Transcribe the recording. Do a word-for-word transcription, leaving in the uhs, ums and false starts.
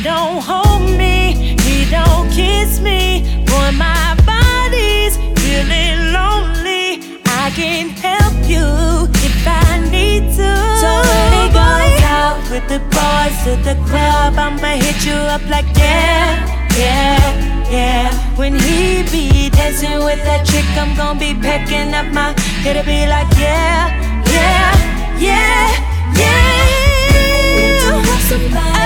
don't hold me, he don't kiss me. Boy, my body's feeling lonely. I can help you if I need to. So when he goes out with the boys to the club, I'ma hit you up like yeah, yeah, yeah. When he be dancing with that chick, I'm gon' be picking up my, it'll be like yeah, yeah, yeah, yeah.